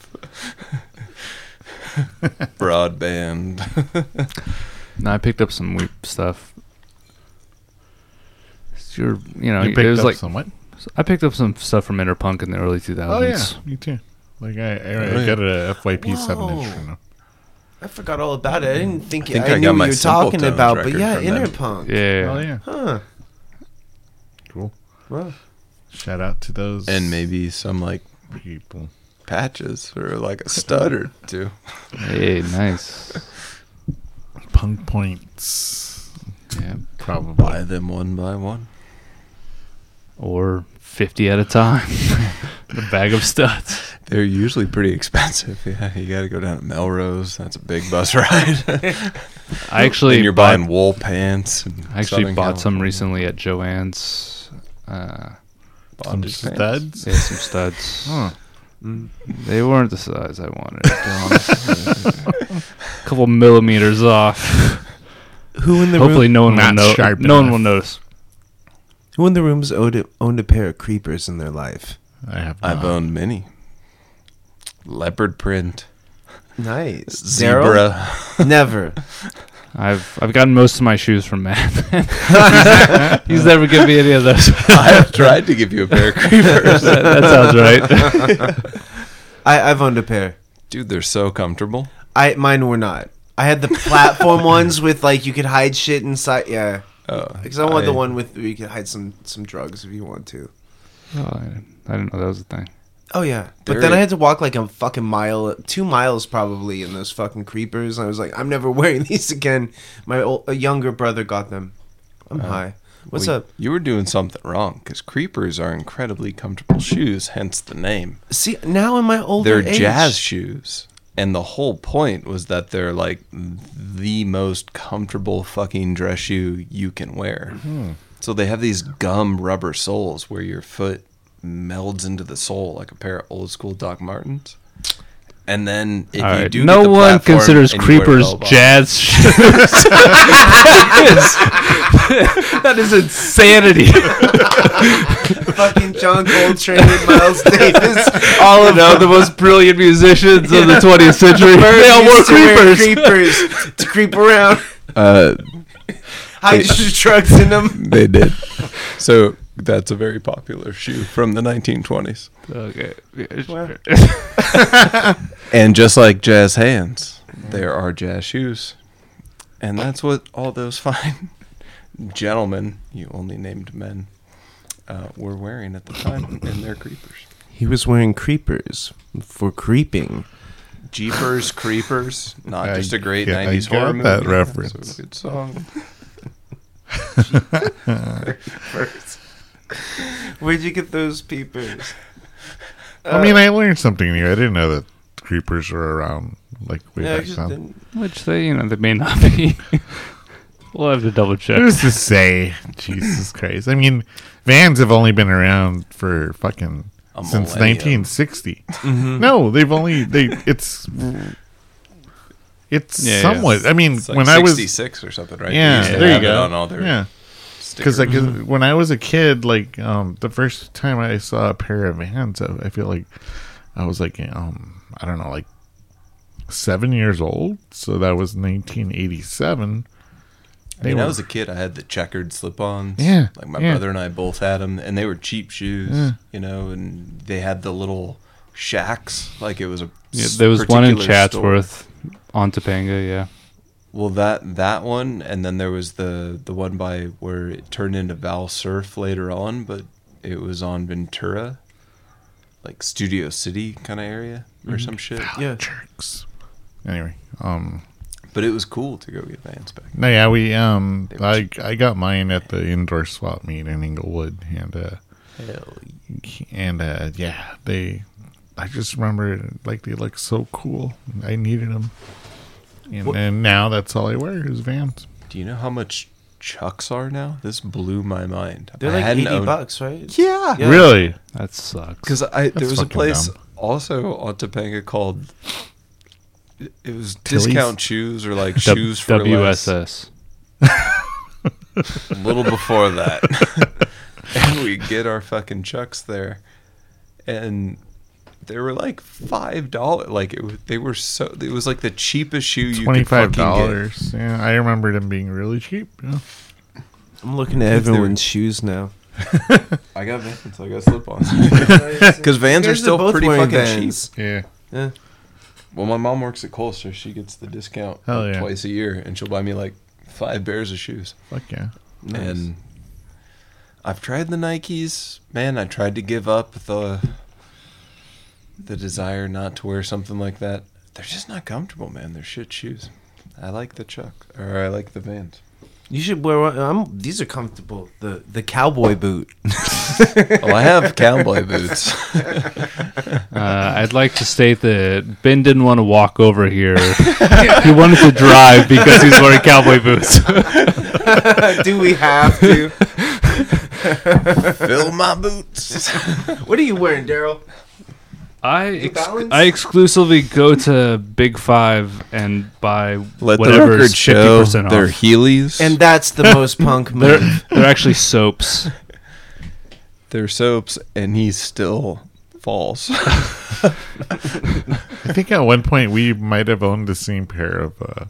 Broadband. No, I picked up some weep stuff. It's your, you know, You it picked was up like some what? I picked up some stuff from Interpunk in the early two Oh yeah, thousands. me too. Like I, I, Oh, I yeah. got a F Y P seven Whoa. inch. You know. I forgot all about it. I didn't think, I think I, I knew got what my you were talking Simpletones about, but record yeah, from them. Interpunk. Yeah. Oh yeah, Huh. cool. Well, Shout out to those And maybe some like people. patches or like a stud or two. Hey, nice. Punk points, Yeah. probably. Buy them one by one. Or fifty at a time. The bag of studs. They're usually pretty expensive. Yeah, you got to go down to Melrose. That's a big bus ride. I actually and you're bought, buying wool pants. And I actually Southern bought some California. recently at Joann's. Uh, Some Bondage pants. studs. yeah, some studs. Huh. They weren't the size I wanted. To be honest. A couple millimeters off. who in the Hopefully, room? no one will Not know. sharp No one enough. will notice. Who in the room's owned a, owned a pair of creepers in their life? I have. I've not. owned many. Leopard print. Nice. Zebra. Daryl? Never. I've I've gotten most of my shoes from Matt. he's, he's never given me any of those. I have tried to give you a pair of creepers. that, that sounds right. I, I've owned a pair. Dude, they're so comfortable. I mine were not. I had the platform ones with like you could hide shit inside. Yeah, Oh, because I want the one with where you could hide some some drugs if you want to. Oh, I, I didn't know that was a thing. Oh yeah, but They're- then I had to walk like a fucking mile, two miles probably in those fucking creepers. And I was like, I'm never wearing these again. My ol- a younger brother got them. I'm high. What's Well, up? You were doing something wrong because creepers are incredibly comfortable shoes, hence the name. See, now in my older They're age, jazz shoes. And the whole point was that they're like the most comfortable fucking dress shoe you can wear. So they have these gum rubber soles where your foot melds into the sole like a pair of old school Doc Martens. And then if All you right. do No get the one platform considers and you wear creepers bell bottoms- jazz shoes. That is insanity. fucking John Coltrane and Miles Davis, all of know them. the most brilliant musicians of the twentieth century. They all wore Used to wear creepers. creepers to creep around, Uh, hide your drugs in them. they did. So that's a very popular shoe from the nineteen twenties. Okay. Yeah, sure. And just like jazz hands, there are jazz shoes. And that's what all those fine gentlemen, you only named men, uh, were wearing at the time in their creepers. He was wearing creepers for creeping. Jeepers Creepers, not I just a great get- I nineties horror got movie. that It's reference. a good song. Where'd you get those peepers? I mean, I learned something new. I didn't know that creepers were around like way Yeah, I back just then. didn't- Which they, you know, they may not be. We'll have to double check. Who's to say? Jesus Christ! I mean, Vans have only been around for fucking A since millennium. nineteen sixty. No, they've only they. It's it's Yeah, yeah. somewhat. I mean, It's like when I was sixty-six or something, right? They yeah, used to there you have it go. on all their yeah, Because like, when I was a kid, like um, the first time I saw a pair of Vans, I, I feel like I was like, um, I don't know, like seven years old. So that was nineteen eighty-seven. I mean, when I was a kid, I had the checkered slip-ons. Yeah, like my yeah. brother and I both had them, and they were cheap shoes. Yeah. You know, and they had the little shacks, like it was a. Yeah, there was one in particular Chatsworth on Topanga, yeah. Well, that that one, and then there was the the one by where it turned into Val Surf later on, but it was on Ventura, like Studio City kind of area or Mm-hmm. some shit. Yeah. Jerks. Anyway, um, But it was cool to go get Vans back. no, yeah, we um, They were I I got mine at the indoor swap meet in Inglewood, and uh, Hell and uh, yeah, they. I just remember like they look so cool. I needed them, and, What- and now that's all I wear is Vans. Do you know how much Chucks are now? This blew my mind. They're I like hadn't eighty owned- bucks, right? Yeah. Yeah. Really? That sucks. Because I there That's was a fucking place dumb. also on Topanga called. It it was Tilly's? discount shoes or like W- shoes for W less. S S. A little before that. And we get our fucking Chucks there. And they were like five dollars. Like it was, they were so. It was like the cheapest shoe you Twenty could five fucking get. dollars. Yeah, I remember them being really cheap. Yeah. I'm looking at If they were- everyone's shoes now. I got Vans. I got slip-ons. Because Vans You are guys still both pretty wearing fucking Vans. cheap. Yeah. Yeah. Well, my mom works at Kohl's, so she gets the discount Hell like, yeah. twice a year, and she'll buy me like five pairs of shoes. Fuck yeah. And I've tried the Nikes. Man, I tried to give up the the desire not to wear something like that. They're just not comfortable, man. They're shit shoes. I like the Chuck, or I like the Vans. You should wear one. Um, these are comfortable. The the cowboy boot. Oh, I have cowboy boots. Uh, I'd like to state that Ben didn't want to walk over here. He wanted to drive because he's wearing cowboy boots. Do we have to? Fill my boots. What are you wearing, Daryl? I ex- Balance? I exclusively go to Big Five and buy Let the whatever record is fifty show percent they're off. Heelys. And that's the most punk They're, move. they're actually soaps. they're soaps, and he still falls. I think at one point we might have owned the same pair of uh,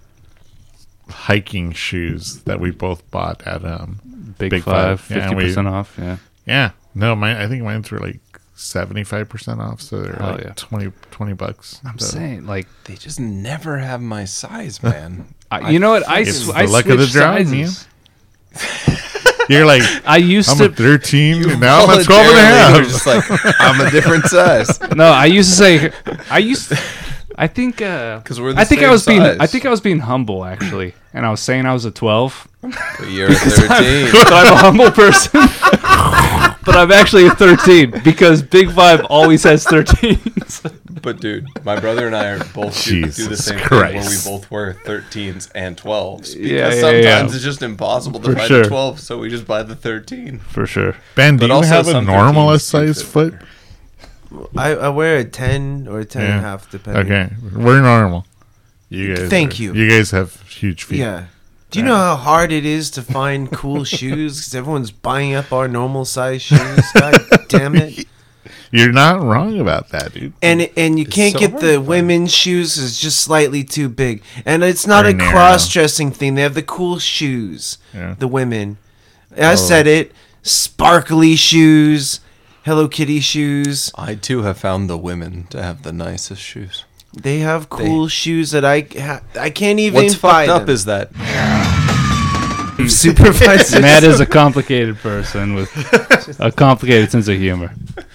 hiking shoes that we both bought at um Big, Big Five, Five. Yeah, fifty we- percent off. Yeah. yeah. No, mine I think mine's were like seventy-five percent off, so they're Hell like yeah. twenty, twenty bucks. I'm So- saying, like, They just never have my size, man. I, you know what? I, It's sw- the I luck of the switched draw, sizes. You're like, I used I'm to a thirteen, and now I'm a twelve and a Voluntarily, half. you're just like, I'm a different size. no. I used to say I used. I think. Uh, 'Cause we're the I think I same was being. size. I think I was being humble actually, and I was saying I was a twelve. But you're a thirteen. But I'm a humble person. But I'm actually a thirteen because Big Five always has thirteens. But dude, my brother and I are both do, do the Jesus same thing where we Christ. both wear thirteens and twelves. Because Yeah, yeah, sometimes yeah. it's just impossible to For buy sure. the twelve, so we just buy the thirteen. For sure. Ben, do But you also have a some normalist thirteens do size fit foot? better. I, I wear a ten or a ten and a Yeah. half, depending. Okay, we're normal. You guys, Thank are- you. You guys have huge feet. Yeah. Do you know how hard it is to find cool shoes? Because everyone's buying up our normal size shoes. God damn it! You're not wrong about that, dude. And and you can't so get hard the to find. women's shoes. It's just slightly too big. And it's not Or a narrow. cross-dressing thing. They have the cool shoes. Yeah. The women. I said it. Sparkly shoes. Hello Kitty shoes. I too have found the women to have the nicest shoes. They have cool shoes that I ha- I can't even What's buy fucked up them. is that supervisors. Matt is a complicated person with a complicated sense of humor.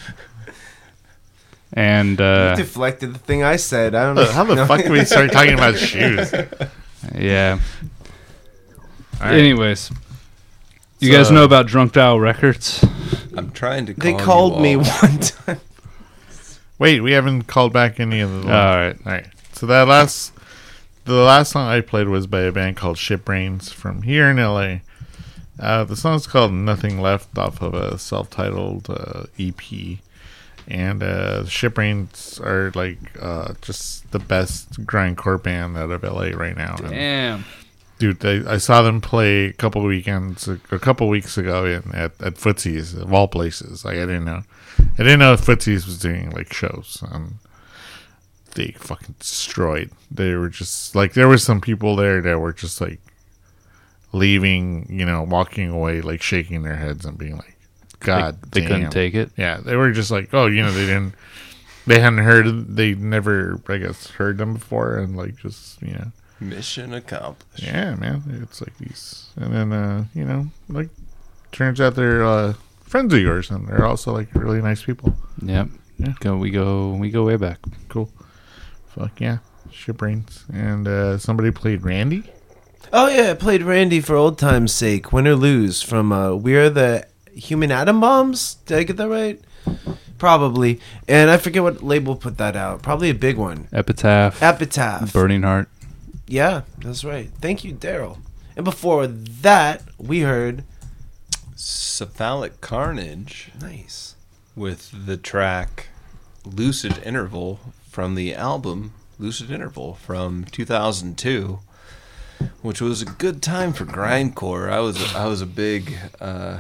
And uh, deflected the thing I said. I don't know. How the No. fuck do we start talking about shoes? yeah. All right. Anyways, you So- guys know about Drunk Dial Records? I'm trying to. They calm called you me all. one time. Wait, we haven't called back any of the. All right. All right. So that last, the last song I played was by a band called Shipbrains from here in L A. Uh, the song's called "Nothing Left" off of a self-titled uh, E P, and uh, Shipbrains are like uh, just the best grindcore band out of L A right now. And Damn. dude, I, I saw them play a couple weekends, a couple weeks ago in at, at Footsie's, of all places. Like, I didn't know. I didn't know Footsie's was doing, like, shows. Um, they fucking destroyed. They were just, like, there were some people there that were just, like, leaving, you know, walking away, like, shaking their heads and being like, God they, they damn. couldn't take it. Yeah, they were just like, oh, you know, they didn't, they hadn't heard, they never, I guess, heard them before, and, like, just, you know. Mission accomplished. Yeah, man. It's like these. And then, uh, you know, like, turns out they're uh, friends of yours, and they're also, like, really nice people. Yep. Yeah. Go. We go. We go way back. Cool. Fuck yeah. Shit brains. And uh, somebody played Randy. Oh yeah, I played Randy for old time's sake. Win or lose from uh, We're the Human Atom Bombs. Did I get that right? Probably. And I forget what label put that out. Probably a big one. Epitaph. Epitaph. Burning Heart. Yeah, that's right. Thank you, Daryl. And before that, we heard Cephalic Carnage nice with the track Lucid Interval from the album Lucid Interval from two thousand two, which was a good time for grindcore. I was I was a big uh,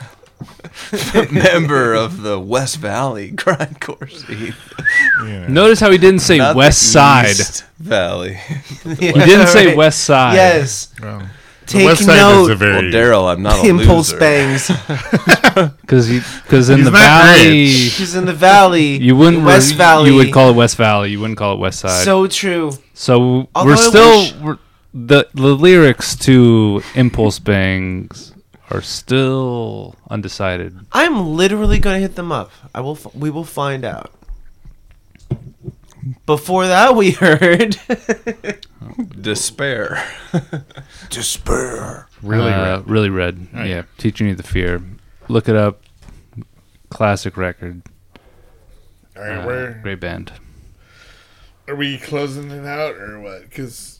member of the West Valley grindcore scene. Yeah. Notice how he didn't say Not the West Side. East Valley. Yeah, He didn't say right. West Side. Yes. Well, the Take West Side note. is a very. Well, Daryl, I'm not a Impulse loser. bangs. Because because in He's the not valley, rich. She's in the valley. you wouldn't West re- Valley. You would call it West Valley. You wouldn't call it West Side. So true. So Although we're I still wish- we're, the the lyrics to Impulse Bangs are still undecided. I'm literally gonna hit them up. I will. F- we will find out. Before that, we heard Despair. Despair. Really uh, red. really red. Oh, yeah. Yeah, Teaching You the Fear. Look it up. Classic record. All right, Uh, where great band. are we closing it out or what? Because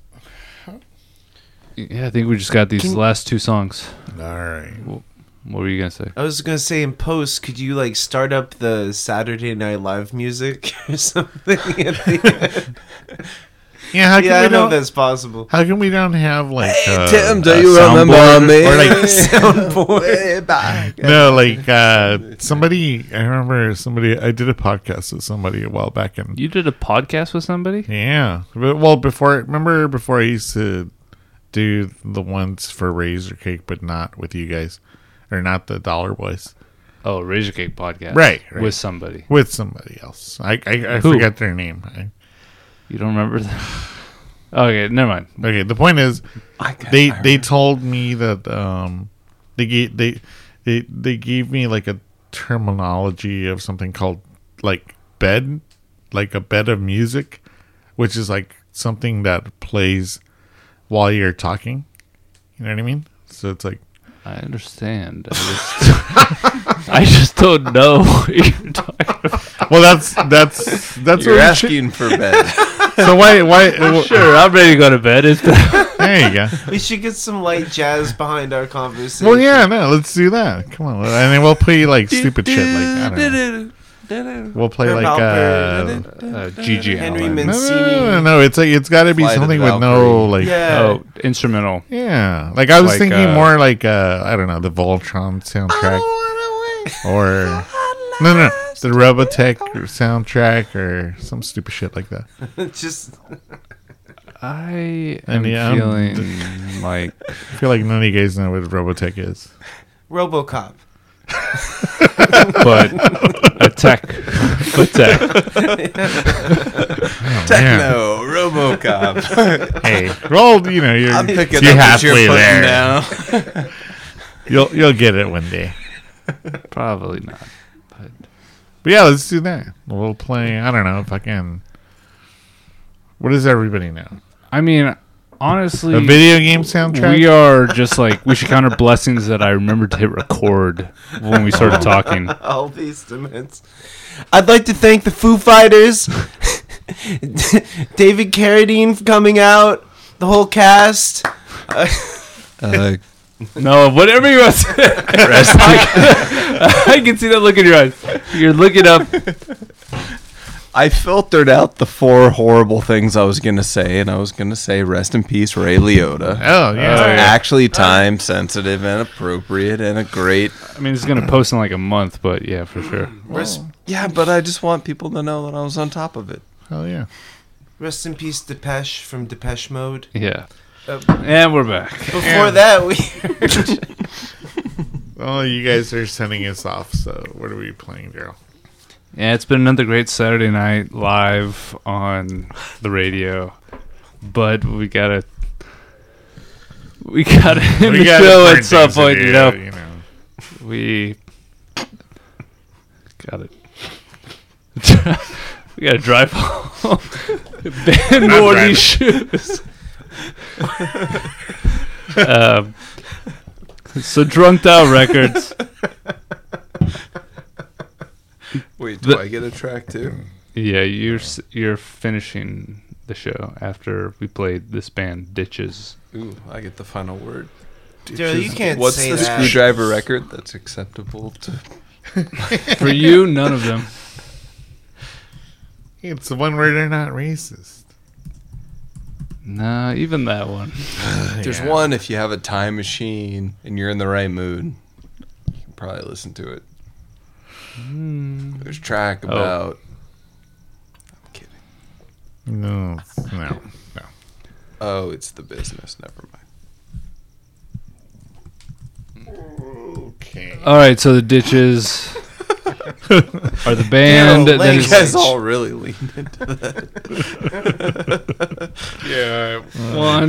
Yeah, I think we just got these Can- last two songs. all right, What were you gonna say? I was gonna say in post, could you like start up the Saturday Night Live music or something? At the end? yeah. How can yeah, we I know don't? that's possible. How can we don't have like uh, Tim, do a you remember soundboard? me? Or like Soundboard. back. no, like uh, somebody. I remember somebody. I did a podcast with somebody a while back, and You did a podcast with somebody? yeah. But- Well, before remember before I used to do the ones for Razor Cake, but not with you guys, or not the Dollar Boys, Oh, Razor Cake podcast. Right, right. With somebody. with somebody else. I I, I Who? forgot their name. I, You don't remember that? Okay, never mind. okay, the point is, I can't- they I they told me that um they gave they they they gave me like a terminology of something called like bed, like a bed of music, which is like something that plays while you're talking. You know what I mean? So it's like I understand. I just, I just don't know what you're talking about. well, that's that's that's You're what we should- asking for bed. So why why well, Sure, I'm ready to go to bed. It's there you go. We should get some light jazz behind our conversation. Well, yeah, no, let's do that. Come on, and then we'll play like stupid shit. Like I don't know. We'll play Herb like uh, Alpert, uh, Gigi Henry Allen. no, no, Mancini. no, no, no. It's like it's got to be Flight of something the with no Valkyrie. like. Yeah. Oh, instrumental. Yeah, like I was Like, thinking uh, more like uh, I don't know, the Voltron soundtrack, or no, no, the Robotech soundtrack, or some stupid shit like that. Just I And am yeah, I'm- feeling like I feel like none of you guys know what Robotech is. RoboCop. but a tech, a tech. Oh, man. Techno, RoboCop. Hey, roll. You know, you're I'm picking you're up what you're halfway putting there. down. You'll you'll get it one day. Probably not. But But yeah, let's do that. We'll play. I don't know if I can. What does everybody know? I mean, honestly, A video game soundtrack. we are just like we should count our blessings that I remembered to hit record when we started talking. All these demands. I'd like to thank the Foo Fighters, David Carradine for coming out, the whole cast. Uh, Uh, No, whatever you want to say. I can see that look in your eyes. You're looking up. I filtered out the four horrible things I was going to say, and I was going to say rest in peace, Ray Liotta. Oh, yeah. Uh, actually time sensitive and appropriate and a great... I mean, it's going to post in like a month, but yeah, for sure. Rest, Yeah, but I just want people to know that I was on top of it. Hell yeah. rest in peace, Depeche from Depeche Mode. Yeah. Uh, And we're back. Before Yeah. that, we Well, you guys are sending us off, so what are we playing, Daryl? Yeah, it's been another great Saturday night live on the radio, but we gotta we gotta end We the gotta show burn at some things to point. do, You know, you know. we got it. We gotta drive home. Ban Not more driving. these shoes. um, so Drunk Dial Records. Wait, do The- I get a track too? Yeah, you're s- you're finishing the show after we played this band Ditches. Ooh, I get the final word. Daryl, you can't What's say the that. Screwdriver record that's acceptable to... For you, none of them. It's the one where they're not racist. Nah, even that one. There's Yeah. one, if you have a time machine and you're in the right mood, you can probably listen to it. There's a track Oh. about... I'm kidding. No, no, no. Oh, it's The Business. Never mind. Okay. All right, so the Ditches are the band. Daryl, that You is- guys all really leaned into that. Yeah, one.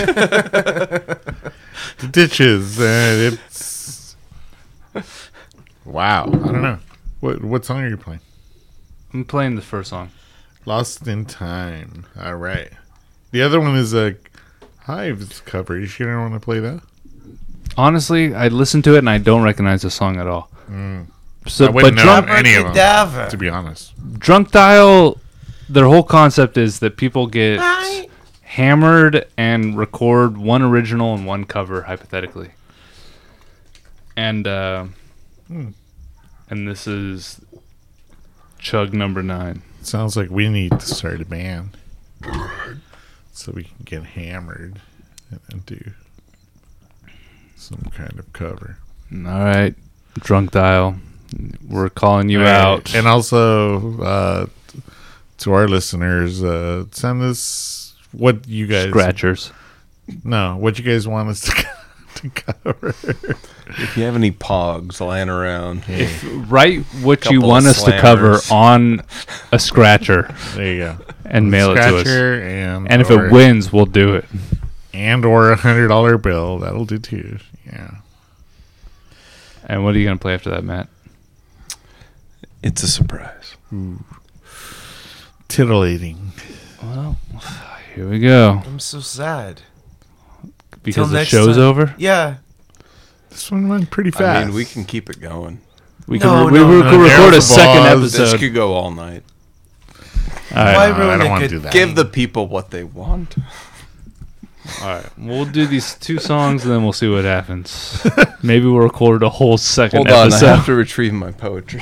the Ditches. Uh, it's wow. I don't know. What what song are you playing? I'm playing the first song. Lost in Time. All right. The other one is a Hives cover. You sure don't want to play that? Honestly, I listened to it and I don't recognize the song at all. Mm. So, I wouldn't but know drunk, any of them, Abracadabra. to be honest. drunk Dial, their whole concept is that people get hammered and record one original and one cover, hypothetically. And uh, Hmm. and this is Chug number nine. Sounds like we need to start a band so we can get hammered and, and do some kind of cover. All right, Drunk Dial, we're calling you All right. out. And also, uh, to our listeners, uh, send us what you guys Scratchers. No, what you guys want us to, to cover. If you have any pogs lying around, Write what you Couple want of us to cover slammers. on a scratcher There you go. and mail it to us. Scratcher and And if or, it wins, we'll do it. and or a hundred dollar bill, that'll do too. Yeah. And what are you going to play after that, Matt? it's a surprise. Titillating. Well, here we go. I'm so sad. Because the next show's time. over? Yeah. This one went pretty fast. I mean, we can keep it going. We No, can, re- no, we no, can no, record a there's the second balls. This episode. could go all night. All right. Why No, I ruin don't a want to good do that. Give the people what they want. All right. We'll do these two songs and then we'll see what happens. Maybe we'll record a whole second Hold on, I episode. have to retrieve my poetry.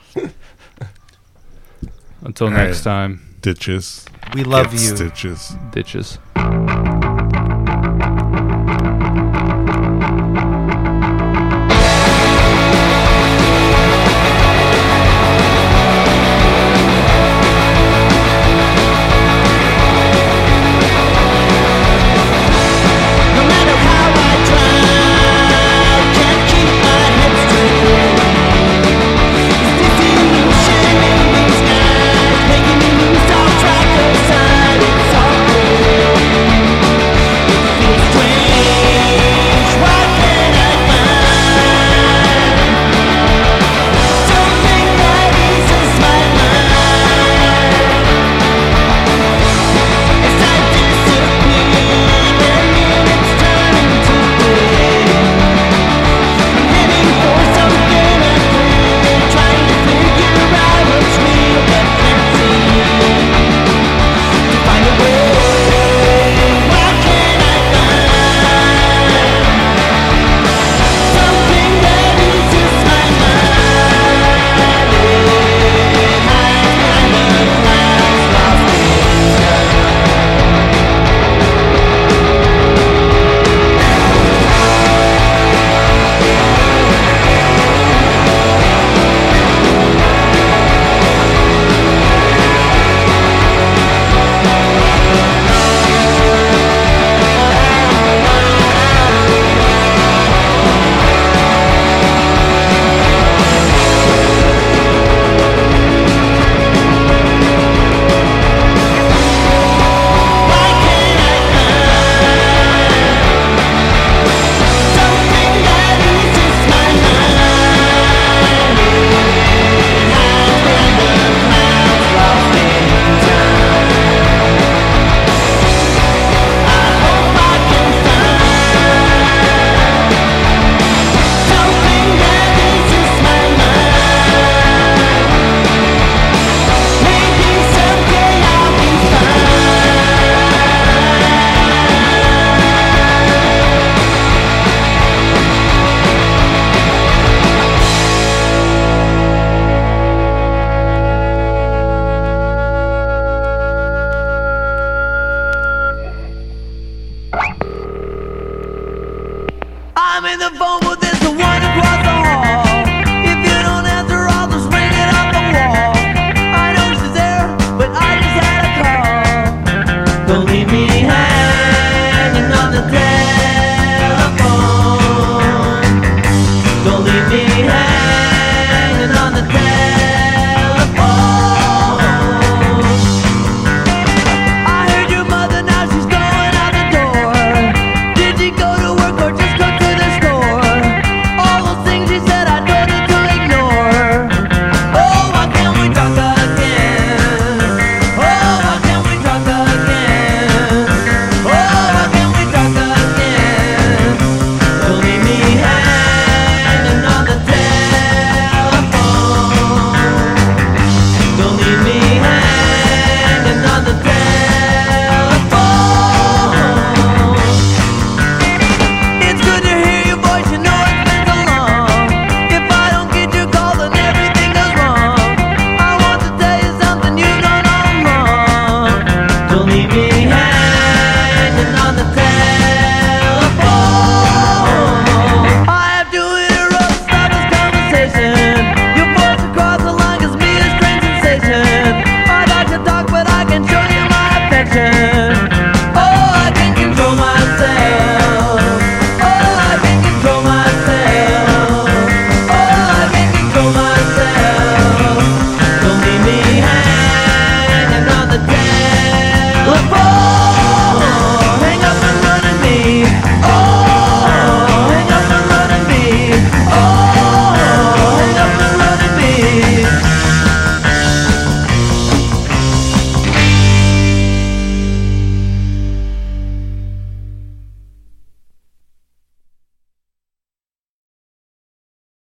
Until All next right. time, Ditches. We love Get you. Stitches. Ditches. No matter how I try, can't keep my head straight. This disillusion in these skies, making me lose all track of sight. It's all good. I'm in the phone, but there's the one